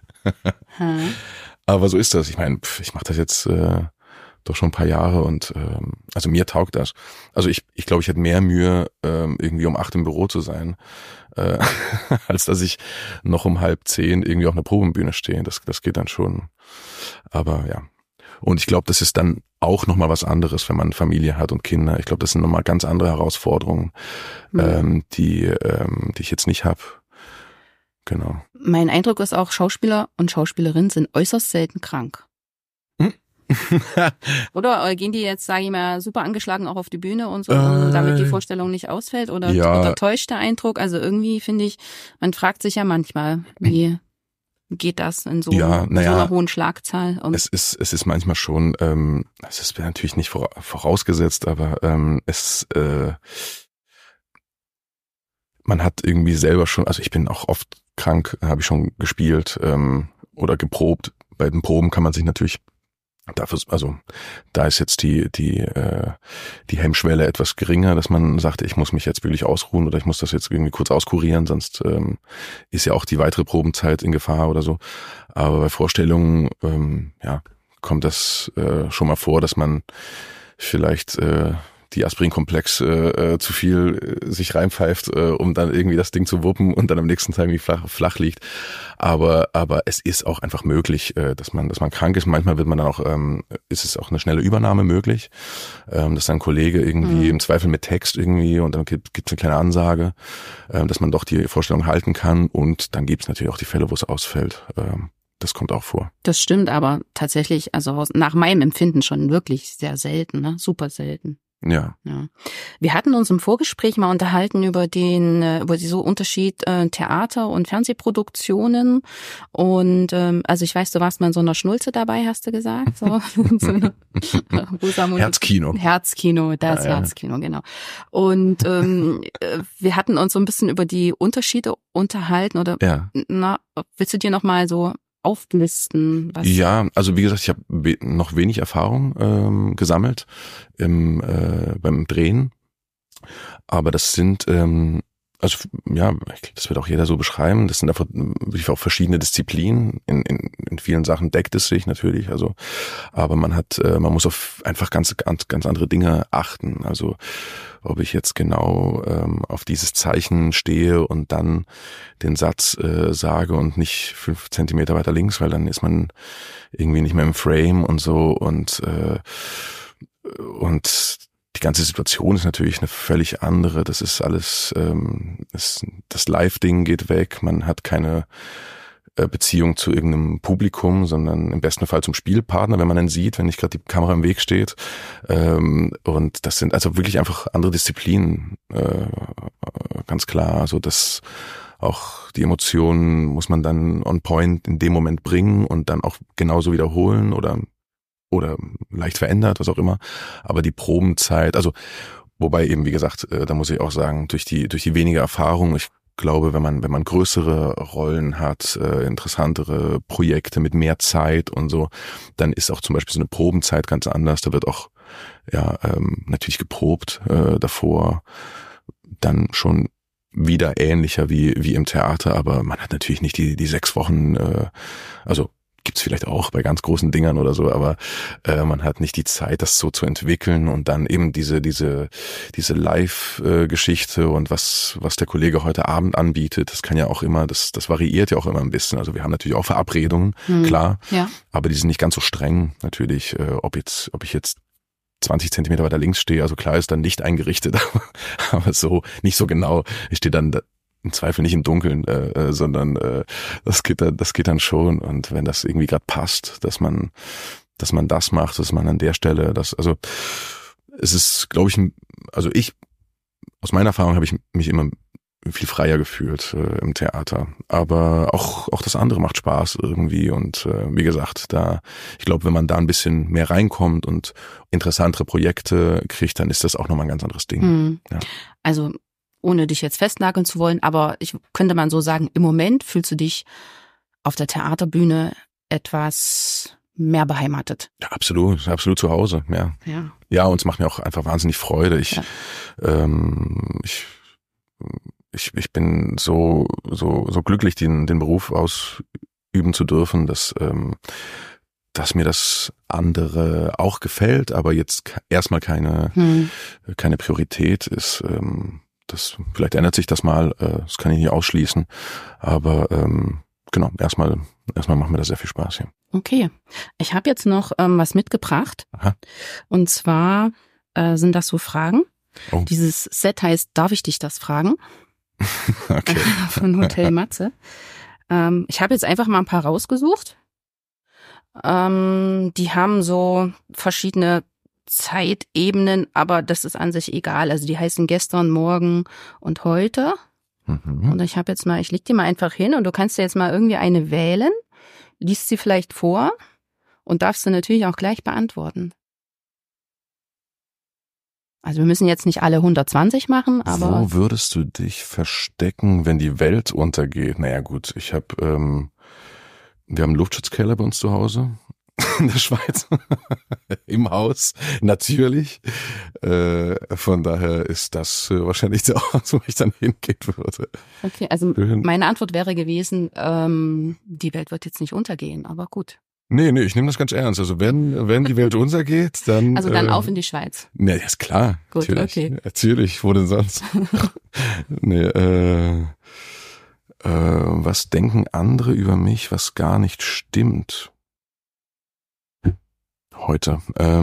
Aber so ist das. Ich meine, ich mache das jetzt doch schon ein paar Jahre und also mir taugt das. Also ich glaube, ich hätte mehr Mühe, irgendwie um 8 im Büro zu sein, als dass ich noch um 9:30 irgendwie auf einer Probenbühne stehe. Das geht dann schon. Aber ja. Und ich glaube, das ist dann auch nochmal was anderes, wenn man Familie hat und Kinder. Ich glaube, das sind nochmal ganz andere Herausforderungen, die ich jetzt nicht habe. Genau. Mein Eindruck ist auch, Schauspieler und Schauspielerinnen sind äußerst selten krank. Oder gehen die jetzt, sage ich mal, super angeschlagen auch auf die Bühne und so, damit die Vorstellung nicht ausfällt? Oder täuscht der Eindruck? Also irgendwie finde ich, man fragt sich ja manchmal, wie geht das in so einer hohen Schlagzahl? Und es ist manchmal schon, es ist natürlich nicht vorausgesetzt, aber man hat irgendwie selber schon, also ich bin auch oft krank, habe ich schon gespielt oder geprobt. Bei den Proben kann man sich natürlich dafür, also da ist jetzt die Hemmschwelle etwas geringer, dass man sagt, ich muss mich jetzt wirklich ausruhen oder ich muss das jetzt irgendwie kurz auskurieren, sonst ist ja auch die weitere Probenzeit in Gefahr oder so. Aber bei Vorstellungen kommt das schon mal vor, dass man vielleicht die Aspirinkomplex zu viel sich reinpfeift, um dann irgendwie das Ding zu wuppen und dann am nächsten Tag irgendwie flach liegt. Aber es ist auch einfach möglich, dass man krank ist. Manchmal wird man dann auch, ist es auch eine schnelle Übernahme möglich, dass dann ein Kollege irgendwie im Zweifel mit Text irgendwie und dann gibt es eine kleine Ansage, dass man doch die Vorstellung halten kann und dann gibt es natürlich auch die Fälle, wo es ausfällt. Das kommt auch vor. Das stimmt, aber tatsächlich, also nach meinem Empfinden schon wirklich sehr selten, ne? Super selten. Ja. Wir hatten uns im Vorgespräch mal unterhalten über den so Unterschied Theater- und Fernsehproduktionen und also ich weiß, du warst mal in so einer Schnulze dabei, hast du gesagt, so Herzkino, Herzkino, genau. Und wir hatten uns so ein bisschen über die Unterschiede unterhalten oder willst du dir noch mal so auflisten? Ja, also wie gesagt, ich habe noch wenig Erfahrung gesammelt beim Drehen, aber das sind das wird auch jeder so beschreiben, das sind einfach wirklich auch verschiedene Disziplinen, in vielen Sachen deckt es sich natürlich, also aber man muss auf einfach ganz andere Dinge achten, also ob ich jetzt genau auf dieses Zeichen stehe und dann den Satz sage und nicht 5 Zentimeter weiter links, weil dann ist man irgendwie nicht mehr im Frame und so und die ganze Situation ist natürlich eine völlig andere. Das ist alles, das Live-Ding geht weg, man hat keine Beziehung zu irgendeinem Publikum, sondern im besten Fall zum Spielpartner, wenn man ihn sieht, wenn nicht gerade die Kamera im Weg steht. Und das sind also wirklich einfach andere Disziplinen, ganz klar. Also das auch die Emotionen muss man dann on point in dem Moment bringen und dann auch genauso wiederholen oder leicht verändert, was auch immer. Aber die Probenzeit, also wobei eben, wie gesagt, da muss ich auch sagen, durch die wenige Erfahrung, ich glaube, wenn man größere Rollen hat, interessantere Projekte mit mehr Zeit und so, dann ist auch zum Beispiel so eine Probenzeit ganz anders. Da wird auch natürlich geprobt davor, dann schon wieder ähnlicher wie im Theater, aber man hat natürlich nicht die 6 Wochen, also gibt's vielleicht auch bei ganz großen Dingern oder so, aber man hat nicht die Zeit, das so zu entwickeln und dann eben diese Live-Geschichte und was der Kollege heute Abend anbietet, das kann ja auch immer, das variiert ja auch immer ein bisschen. Also wir haben natürlich auch Verabredungen, klar, aber die sind nicht ganz so streng natürlich, ob ich jetzt 20 Zentimeter weiter links stehe, also klar ist dann Licht eingerichtet, aber so nicht so genau. Ich stehe dann im Zweifel nicht im Dunkeln, sondern das geht dann schon. Und wenn das irgendwie gerade passt, dass man das macht, dass man an der Stelle also es ist, glaube ich, also aus meiner Erfahrung habe ich mich immer viel freier gefühlt im Theater. Aber auch das andere macht Spaß irgendwie. Und wie gesagt, ich glaube, wenn man da ein bisschen mehr reinkommt und interessantere Projekte kriegt, dann ist das auch nochmal ein ganz anderes Ding. Ja. Also ohne dich jetzt festnageln zu wollen, aber könnte man so sagen, im Moment fühlst du dich auf der Theaterbühne etwas mehr beheimatet. Ja, absolut zu Hause, ja. Ja, und es macht mir auch einfach wahnsinnig Freude. Ich bin so glücklich, den Beruf ausüben zu dürfen, dass mir das andere auch gefällt, aber jetzt erstmal keine Priorität ist. Vielleicht ändert sich das mal, das kann ich nicht ausschließen, aber genau, erstmal macht mir das sehr viel Spaß hier. Okay, ich habe jetzt noch was mitgebracht. Aha. Und zwar sind das so Fragen. Oh. Dieses Set heißt Darf ich dich das fragen? Okay. Von Hotel Matze. Ich habe jetzt einfach mal ein paar rausgesucht. Die haben so verschiedene Zeitebenen, aber das ist an sich egal. Also die heißen gestern, morgen und heute. Und ich leg die mal einfach hin und du kannst dir jetzt mal irgendwie eine wählen, liest sie vielleicht vor und darfst du natürlich auch gleich beantworten. Also wir müssen jetzt nicht alle 120 machen, aber... Wo würdest du dich verstecken, wenn die Welt untergeht? Naja gut, wir haben einen Luftschutzkeller bei uns zu Hause. In der Schweiz. Im Haus. Natürlich. Von daher ist das wahrscheinlich der Ort, wo ich dann hingehen würde. Okay, also meine Antwort wäre gewesen, die Welt wird jetzt nicht untergehen, aber gut. Nee, ich nehme das ganz ernst. Also wenn die Welt untergeht, dann... Also dann auf in die Schweiz. Nee, ist klar. Gut, natürlich. Okay. Natürlich, wo denn sonst? Was denken andere über mich, was gar nicht stimmt? Heute.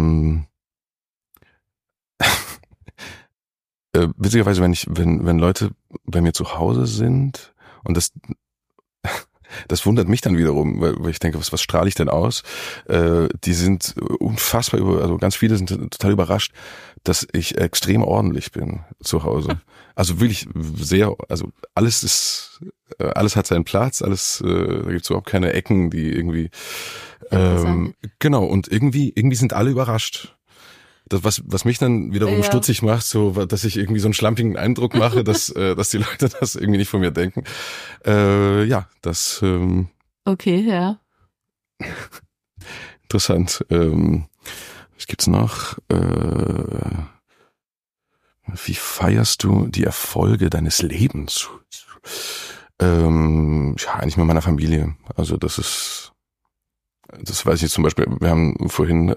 Witzigerweise, wenn Leute bei mir zu Hause sind und das wundert mich dann wiederum, weil ich denke, was strahle ich denn aus? Die sind unfassbar also ganz viele sind total überrascht, dass ich extrem ordentlich bin zu Hause. Also wirklich sehr, also alles hat seinen Platz, da gibt's überhaupt keine Ecken, die irgendwie genau, und irgendwie sind alle überrascht. Das, was mich dann wiederum stutzig macht, so, dass ich irgendwie so einen schlampigen Eindruck mache, dass die Leute das irgendwie nicht von mir denken. Okay, ja. Interessant. Was gibt's noch? Wie feierst du die Erfolge deines Lebens? Eigentlich mit meiner Familie. Also das weiß ich jetzt zum Beispiel, wir haben vorhin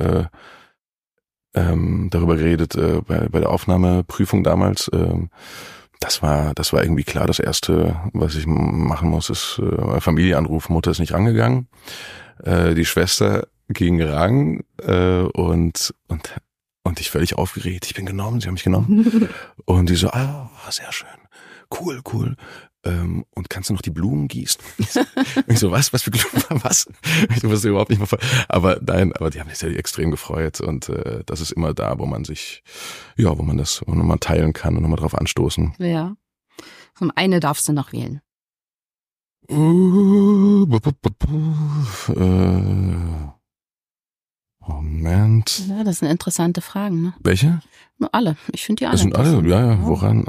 darüber geredet, bei der Aufnahmeprüfung damals. Das war irgendwie klar, das Erste, was ich machen muss, ist Familie anrufen. Mutter ist nicht rangegangen. Die Schwester ging ran und ich völlig aufgeregt. Ich bin genommen, sie haben mich genommen. Und die so, sehr schön. Cool. Und kannst du noch die Blumen gießen? Ich so, was für Blumen, was? Ich wusste überhaupt nicht mehr voll. Aber die haben sich ja extrem gefreut und das ist immer da, wo man das nochmal teilen kann und nochmal drauf anstoßen. Ja. Vom eine darfst du noch wählen. Moment. Ja, das sind interessante Fragen, ne? Welche? Alle. Ich finde die alle. Das sind alle, ja.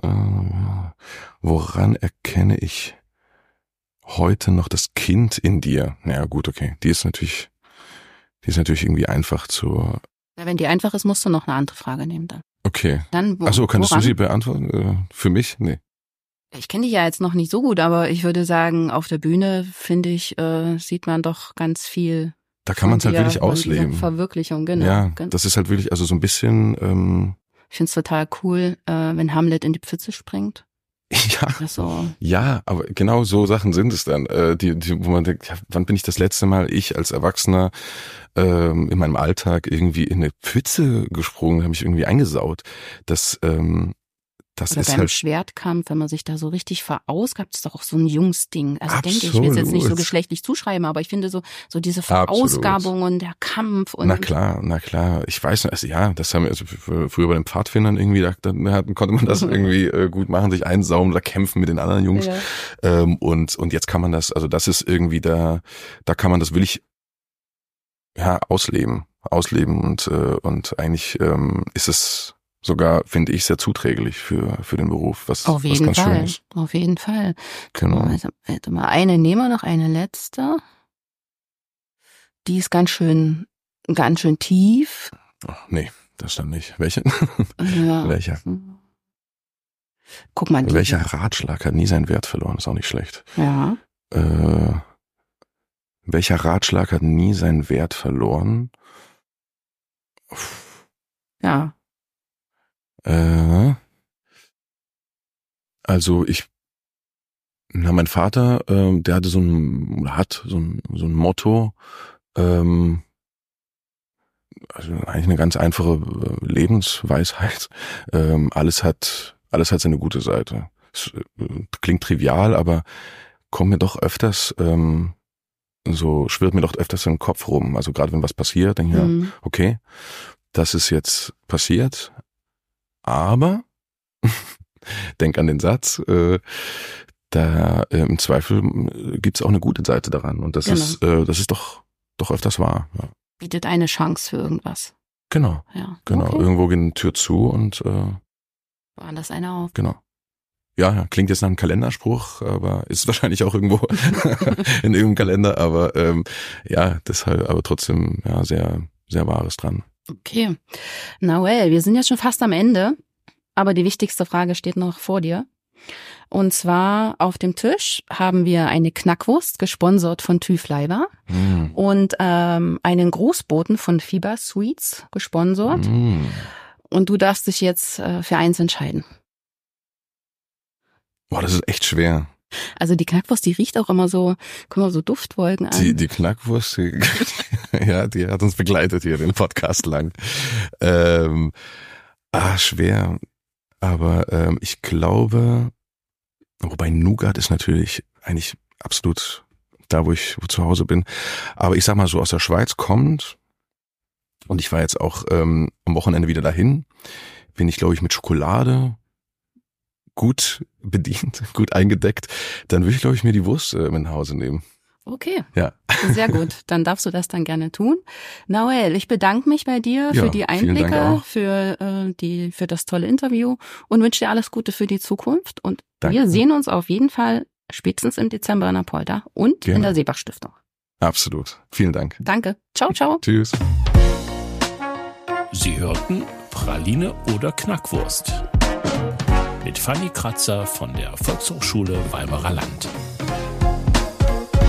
Woran erkenne ich heute noch das Kind in dir? Naja, gut, okay. Die ist natürlich irgendwie einfach zu... Ja, wenn die einfach ist, musst du noch eine andere Frage nehmen dann. Okay. Dann Achso, könntest du sie beantworten? Für mich? Nee. Ich kenne dich ja jetzt noch nicht so gut, aber ich würde sagen, auf der Bühne, finde ich, sieht man doch ganz viel. Da kann man es halt wirklich ausleben. Verwirklichung, genau. Ja, das ist halt wirklich, also so ein bisschen. Ich finde es total cool, wenn Hamlet in die Pfütze springt. Ja, also. Ja, aber genau so Sachen sind es dann, wo man denkt, ja, wann bin ich das letzte Mal, ich als Erwachsener, in meinem Alltag irgendwie in eine Pfütze gesprungen, habe mich irgendwie eingesaut. Das Oder ist beim halt Schwertkampf, wenn man sich da so richtig verausgabt, ist doch auch so ein Jungsding. Also denke ich, absolut. will es jetzt nicht so geschlechtlich zuschreiben, aber ich finde so diese Verausgabung und der Kampf und. Na klar. Ich weiß nicht, also ja, das haben wir also früher bei den Pfadfindern irgendwie, da konnte man das irgendwie gut machen, sich einsaugen oder kämpfen mit den anderen Jungs. Ja. Und jetzt kann man das, also das ist irgendwie da kann man das wirklich ausleben und eigentlich ist es sogar, finde ich, sehr zuträglich für den Beruf, was ganz schön ist. Auf jeden Fall. Genau. Also, nehmen wir noch eine letzte. Die ist ganz schön tief. Ach, nee, das stand nicht. Welche? Ja. Welcher? Guck mal. Welcher Ratschlag hat nie seinen Wert verloren? Ist auch nicht schlecht. Ja. Welcher Ratschlag hat nie seinen Wert verloren? Ja. Also mein Vater, der hatte hat so ein Motto, also eigentlich eine ganz einfache Lebensweisheit. Alles hat seine gute Seite. Es klingt trivial, aber kommt mir doch öfters, schwirrt mir doch öfters in den Kopf rum. Also gerade wenn was passiert, denke ich, okay, das ist jetzt passiert, aber denk an den Satz, da im Zweifel gibt's auch eine gute Seite daran und das ist doch öfters wahr. Ja. Bietet eine Chance für irgendwas. Genau. Ja. Genau. Okay. Irgendwo geht eine Tür zu und woanders eine auf. Genau. Ja, klingt jetzt nach einem Kalenderspruch, aber ist wahrscheinlich auch irgendwo in irgendeinem Kalender, aber deshalb, aber trotzdem sehr, sehr Wahres dran. Okay. Noel, wir sind jetzt schon fast am Ende, aber die wichtigste Frage steht noch vor dir. Und zwar auf dem Tisch haben wir eine Knackwurst, gesponsert von TÜV Leiber, und einen Großboten von Fiba Sweets, gesponsert. Und du darfst dich jetzt für eins entscheiden. Boah, das ist echt schwer. Also die Knackwurst, die riecht auch immer so, kommen so Duftwolken an. Die Knackwurst, die hat uns begleitet hier den Podcast lang. Schwer. Aber ich glaube, wobei Nougat ist natürlich eigentlich absolut da, wo ich zu Hause bin. Aber ich sag mal so, aus der Schweiz kommt, und ich war jetzt auch am Wochenende wieder dahin, bin ich, glaube ich, mit Schokolade gut bedient, gut eingedeckt, dann würde ich, glaube ich, mir die Wurst mit nach Hause nehmen. Okay, ja. Sehr gut. Dann darfst du das dann gerne tun. Noel, ich bedanke mich bei dir für die Einblicke, für das tolle Interview und wünsche dir alles Gute für die Zukunft. Und wir sehen uns auf jeden Fall spätestens im Dezember in der Polter und in der Seebach-Stiftung. Absolut. Vielen Dank. Danke. Ciao, ciao. Tschüss. Sie hörten Praline oder Knackwurst mit Fanny Kratzer von der Volkshochschule Weimarer Land.